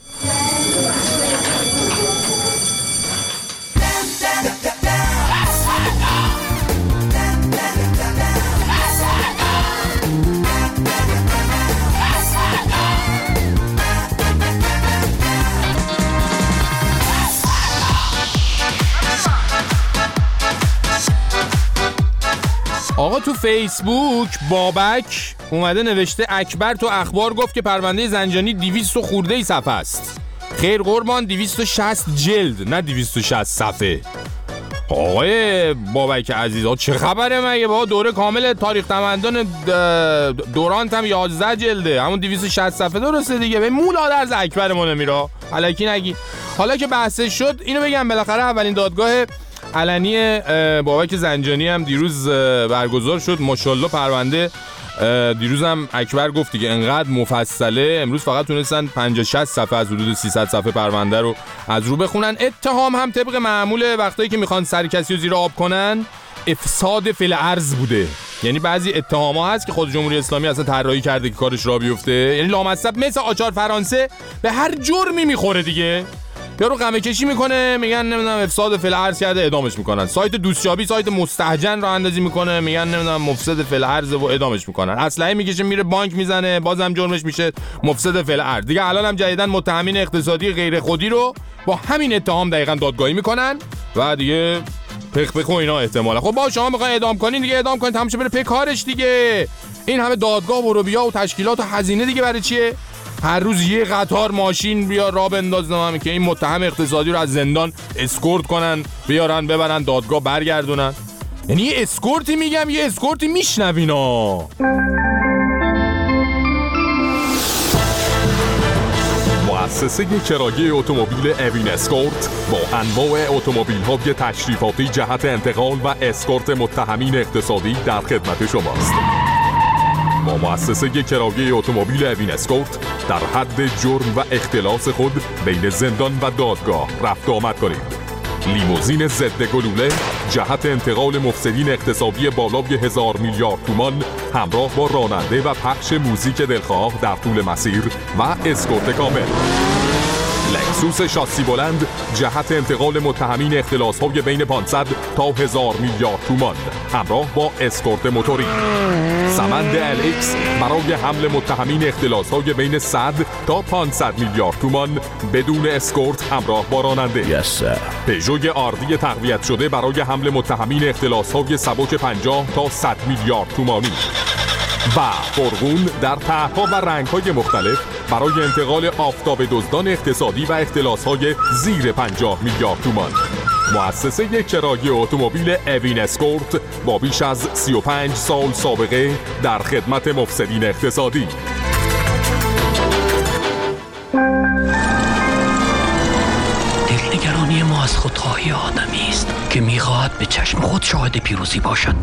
آقا تو فیسبوک بابک اومده نوشته اکبر تو اخبار گفت که پرونده زنجانی 200 خورده صفحه است. خیر قربان 260 جلد نه 260 صفحه. آقای بابک عزیز چه خبره مگه؟ با دوره کامل تاریخ تمدن دورانت هم 11 جلده، همون 260 صفحه درسته دیگه. به مولا درز اکبرمون نمیرا الکی نگی. حالا که بحثش شد اینو بگم بالاخره اولین دادگاه علنی بابک زنجانی هم دیروز برگزار شد. ماشاءالله پرونده دیروز هم اکبر گفت دیگه انقدر مفصله امروز فقط تونستن 50-60 صفحه از حدود 300 صفحه پرونده رو از رو بخونن. اتهام هم طبق معمول وقتایی که میخوان سر کسی رو زیر آب کنن افساد فی الارض بوده. یعنی بعضی اتهام‌ها هست که خود جمهوری اسلامی اصلا طراحی کرده که کارش را بیفته. یعنی لامصب مثل آچار فرانسه به هر جرمی میخوره دیگه. یارو قمه کشی میکنه، میگن نمیدونم افساد فی الارض کرده، اعدامش میکنن. سایت دوستیابی سایت مستهجن راه اندازی میکنه، میگن نمیدونم مفسد فی الارض و اعدامش میکنن. اسلحه میکشه میره بانک میزنه، بازم جرمش میشه مفسد فی الارض. دیگه الان هم جدیدن متهمین اقتصادی غیر خودی رو با همین اتهام دقیقاً دادگاهی میکنن و دیگه پخ و اینا احتمالا. خب با شما میخواین اعدام کنین دیگه اعدام کنین، تمام شه بره پی کارش دیگه. این همه دادگاه و روبیا و تشکیلات و هزینه دیگه برای چیه؟ هر روز یه قطار ماشین بیا راه بندازن که این متهم اقتصادی رو از زندان اسکورت کنن، بیارن ببرن دادگاه برگردونن. یعنی یه اسکورتی میگم، یه اسکورتی میشنوینا. مؤسسه چراگی اتومبیل اوین اسکورت با انواع اتومبیل‌های تشریفاتی جهت انتقال و اسکورت متهمین اقتصادی در خدمت شماست. با مؤسسه چراگی اتومبیل اوین اسکورت در حد جرم و اختلاس خود بین زندان و دادگاه رفت آمد کنید. لیموزین ضد گلوله جهت انتقال مفسدین اقتصادی بالای 1000 میلیارد تومان همراه با راننده و پخش موزیک دلخواه در طول مسیر و اسکورت کامل. لکسوس شاسی بلند جهت انتقال متهمین اختلاس‌های بین 500 تا 1000 میلیارد تومان همراه با اسکورت موتوری. سمند LX برای حمل متهمین اختلاس‌های بین 100 تا 500 میلیارد تومان بدون اسکورت همراه با راننده. پژوی آردی تقویت شده برای حمل متهمین اختلاس‌های سبک 50 تا 100 میلیارد تومانی. و فرغون در طرح‌ها و رنگ‌های مختلف برای انتقال آفتاب دزدان اقتصادی و اختلاس‌های زیر 50 میلیارد تومان. مؤسسه چراگی اتومبیل اوین اسکورت با بیش از 35 سال سابقه در خدمت مفسدین اقتصادی. دلنگرانی ما از خودخواهی آدمی است که می‌خواهد به چشم خود شاهد پیروزی باشد.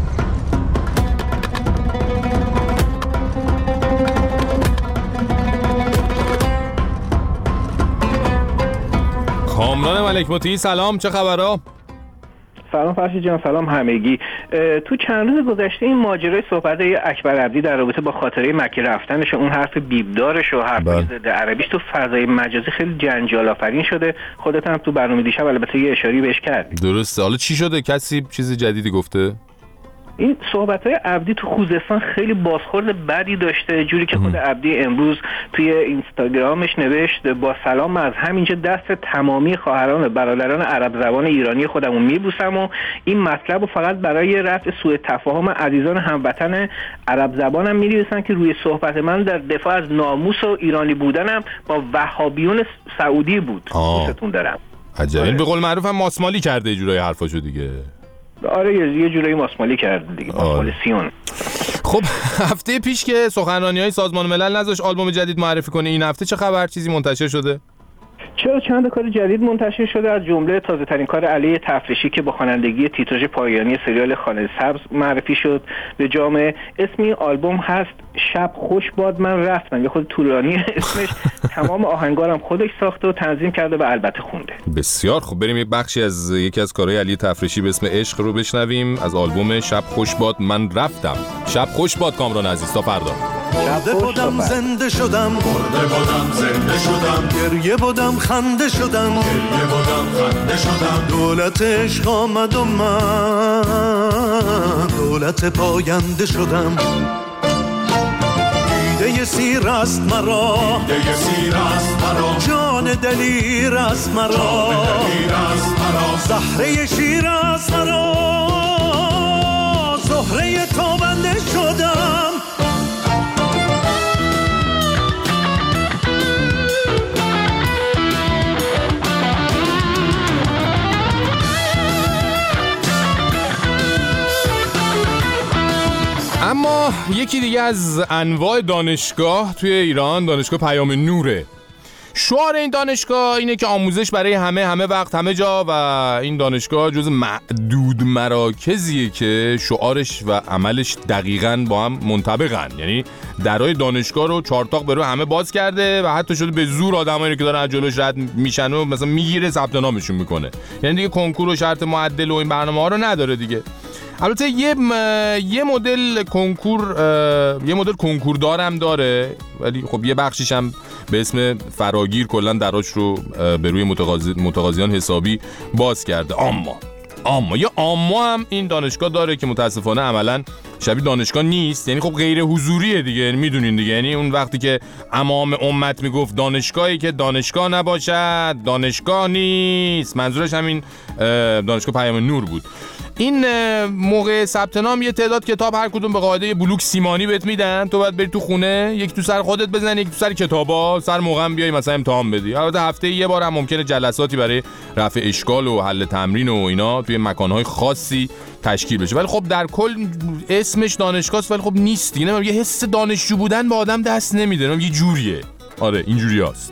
کامران ملک مطیعی سلام، چه خبرها؟ سلام فرشید جان، سلام همگی. تو چند روز گذشته این ماجرای صحبت اکبر عبدی در رابطه با خاطره مکه رفتنش، اون حرف بیبدارش و حرف ضد عربیش تو فضای مجازی خیلی جنجال آفرین شده. خودت هم تو برنامه دیشب البته یه اشاری بهش کردی. درسته. حالا چی شده؟ کسی چیز جدیدی گفته؟ این صحبت‌های عبدی تو خوزستان خیلی بازخورد بدی داشته، جوری که خود عبدی امروز توی اینستاگرامش نوشت با سلام از همینجا دست تمامی خواهران برادران عرب زبان ایرانی خودمون میبوسم و این مطلب رو فقط برای رفع سوء تفاهم عزیزان هموطن عرب زبانم می‌نویسن که روی صحبت من در دفاع از ناموس و ایرانی بودنم با وهابیون سعودی بود. دوستتون دارم. عجب. این به قول معروف هم ماسمالی کرده جورای حرفاشو دیگه. آره یه جورایی ماسمالی کرده دیگه، ماسمالیسیون. خب هفته پیش که سخنرانی‌های سازمان ملل نذاشت آلبوم جدید معرفی کنه، این هفته چه خبر؟ چیزی منتشر شده؟ چرا چند کار جدید منتشر شده، از جمله تازه ترین کار علی تفریشی که با خوانندگی تیتراژ پایانی سریال خانه سبز معرفی شد به جامعه. اسم این آلبوم هست شب خوش باد من رفتم، یه خود طولانی اسمش. تمام آهنگارم خودش ساخته و تنظیم کرده و البته خونده. بسیار خوب، بریم یه بخشی از یکی از کارهای علی تفریشی به اسم عشق رو بشنویم از آلبوم شب خوش باد من رفتم. شب خوش باد کامران عزیز، تا فردا. مرده بودم زنده شدم، مرده بودم زنده شدم، گریه بودم خنده شدم، گریه بودم خنده شدم. دولت عشق آمد و من دولت پاینده شدم. دیده سیر است مرا، دیده سیر است مرا، جان دلیر است مرا، جان دلیر است مرا، زهره شیر است مرا، زهره تابنده شدم. اما یکی دیگه از انواع دانشگاه توی ایران دانشگاه پیام نوره. شعار این دانشگاه اینه که آموزش برای همه وقت همه جا و این دانشگاه جز معدود مراکزیه که شعارش و عملش دقیقاً با هم منطبقن. یعنی درهای دانشگاه رو چارتاق به رو همه باز کرده و حتی شده به زور آدمایی که دارن از جلوش رد میشن و مثلا میگیره ثبت نامشون میکنه. یعنی دیگه کنکور و شرط معدل و این برنامه‌ها رو نداره دیگه. البته یه مدل کنکور دارم داره، ولی خب یه بخشیش هم به اسم فراگیر کلا دراش رو به روی متقاضیان حسابی باز کرده. اما هم این دانشگاه داره که متاسفانه عملاً شبیه دانشگاه نیست، یعنی خب غیر حضوریه دیگه، یعنی میدونین دیگه، یعنی اون وقتی که امام امت میگفت دانشگاهی که دانشگاه نباشد دانشگاه نیست، منظورش همین دانشگاه پیام نور بود. این موقع ثبت نام یه تعداد کتاب هر کدوم به قاعده بلوک سیمانی بهت میدن، تو باید بری تو خونه یک تو سر خودت بزنی، یک تو سر کتابا، سر موقع هم بیای مثلا امتحان بدی. البته هفته یه بار هم ممکنه جلساتی برای رفع اشکال و حل تمرین و اینا توی مکان‌های خاصی تشکیل بشه، ولی خب در کل اسمش دانشگاهست ولی خب نیست دیگه. یه حس دانشجو بودن به آدم دست نمیده، یه جوریه. آره اینجوری هست.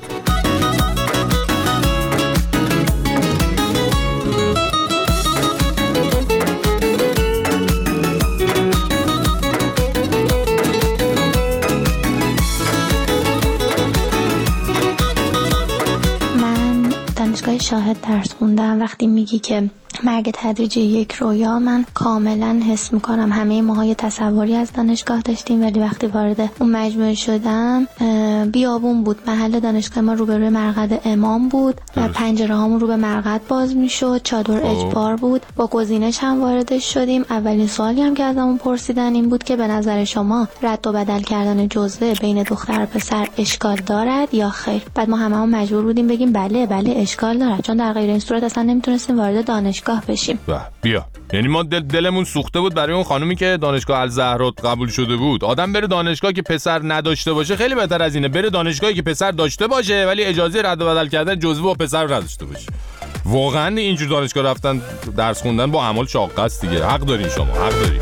شاهد درس خوندم. وقتی میگی که مرگ تدریجی یک رویا، من کاملا حس میکنم. همه ماها یه تصوری از دانشگاه داشتیم، ولی وقتی وارد اون مجموعه شدم، بیابون بود، محل دانشگاه ما روبروی مرقد امام بود و پنجره هامون رو به مرقد باز میشد، چادر اجبار بود. با گزینش هم وارد شدیم. اولین سوالی هم که ازمون پرسیدن این بود که به نظر شما رد و بدل کردن جزوه بین دختر و پسر اشکال دارد یا خیر؟ بعد ما هممون مجبور بودیم بگیم بله اشکال داره، چون در غیر این صورت اصلا نمیتونستیم وارد دانشگاه بشیم. بیا یعنی ما دلمون سوخته بود برای اون خانومی که دانشگاه الزهرا قبول شده بود. آدم بره دانشگاه که پسر نداشته باشه خیلی بهتر از اینه بره دانشگاهی که پسر داشته باشه ولی اجازه رد و بدل کردن جزوه با پسر نداشته باشه. واقعا اینجور دانشگاه رفتن درس خوندن با اعمال شاقه است دیگه. حق دارین شما، حق دارین.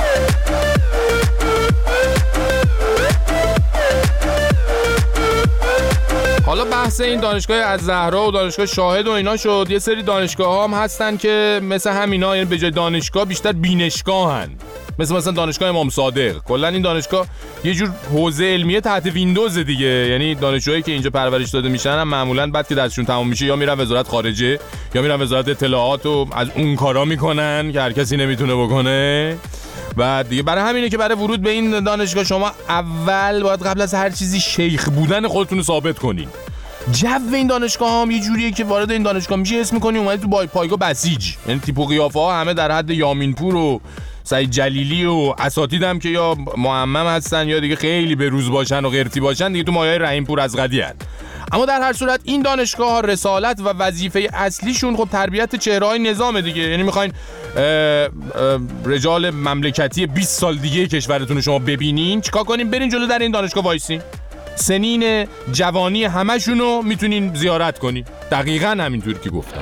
حالا بحث این دانشگاه الزهرا و دانشگاه شاهد و اینا شد. یه سری دانشگاه هم هستن که مثل همینا، یعنی به جای دانشگاه بیشتر بینشگاهن، مثلا دانشگاه امام صادق. کلا این دانشگاه یه جور حوزه علمیه تحت ویندوز دیگه، یعنی دانشجوهایی که اینجا پرورش داده میشن هم معمولا بعد که درسشون تموم میشه یا میرن وزارت خارجه یا میرن وزارت اطلاعات و از اون کارا میکنن که هر کسی نمیتونه بکنه. و دیگه برای همینه که برای ورود به این دانشگاه شما اول باید قبل از هر چیزی شیخ بودن خودتون رو ثابت کنین. جو این دانشگاه هم یه جوریه که وارد این دانشگاه میشی اسم می‌کنی اومدی تو پایگاه بسیج، یعنی تیپ و قیافه ها همه در حد یامینپور و سعید جلیلی و اساتید هم که یا معمم هستن یا دیگه خیلی به روز باشن و قرتی باشن دیگه تو مایه‌های رحیمپور از قدی هست. اما در هر صورت این دانشگاه ها رسالت و وظیفه اصلیشون خب تربیت چهره‌های نظام دیگه، یعنی میخواین رجال مملکتی 20 سال دیگه کشورتون رو شما ببینین چیکار کنین؟ برین جلو در این دانشگاه وایسین، سنین جوانی همشونو میتونین زیارت کنین. دقیقاً همینطور که گفتم.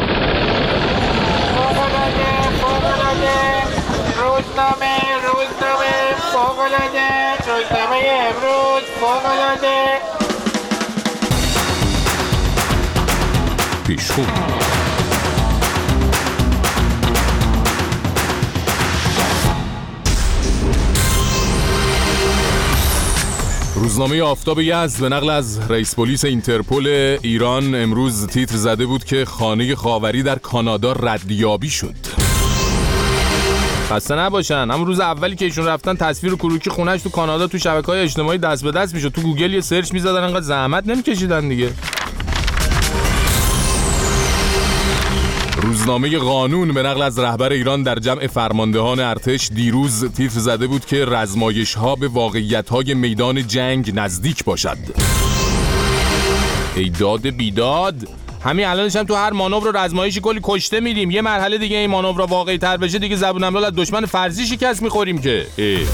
روزنامه امروز فوق‌العاده پیشخون. روزنامه آفتاب یزد به نقل از رئیس پلیس اینترپل ایران امروز تیتر زده بود که خانه خاوری در کانادا ردیابی شد. خسته نباشن. همون روز اولی که ایشون رفتن تصویر کروکی خونه‌اش تو کانادا تو شبکه‌های اجتماعی دست به دست میشد. تو گوگل یه سرچ می‌زدن انقدر زحمت نمی‌کشیدن دیگه. روزنامه قانون به نقل از رهبر ایران در جمع فرماندهان ارتش دیروز تیتر زده بود که رزمایش‌ها به واقعیت‌های میدان جنگ نزدیک باشد. ای داد بیداد، همین الانش هم تو هر مانور رزمایشی کلی کشته میدیم. یه مرحله دیگه این مانور واقعی تر بشه دیگه زبون املال از دشمن فرضی شکست میخوریم که.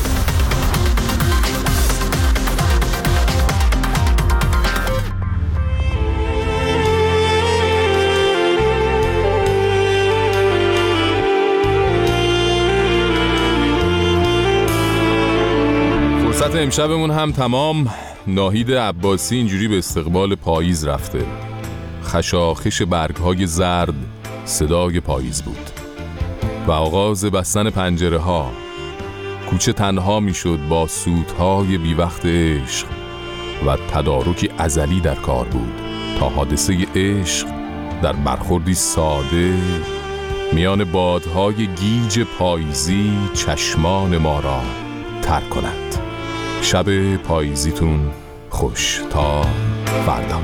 فرصت امشبمون هم تمام. ناهید عباسی اینجوری به استقبال پاییز رفته. خشاخش برگ‌های زرد صدای پاییز بود و آغاز بستن پنجره ها. کوچه تنها میشد با سوت‌های بی وقت عشق و تدارکی ازلی در کار بود تا حادثه عشق در برخوردی ساده میان بادهای گیج پاییزی چشمان ما را تر کند. شب پاییزیتون خوش تا فردا.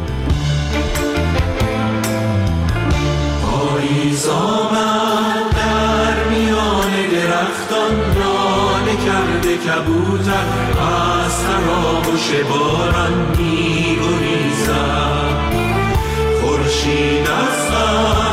پاییز آمد در میان درختان، ناله کرده کبوتر از تراوش باران می‌گریزد. خورشید از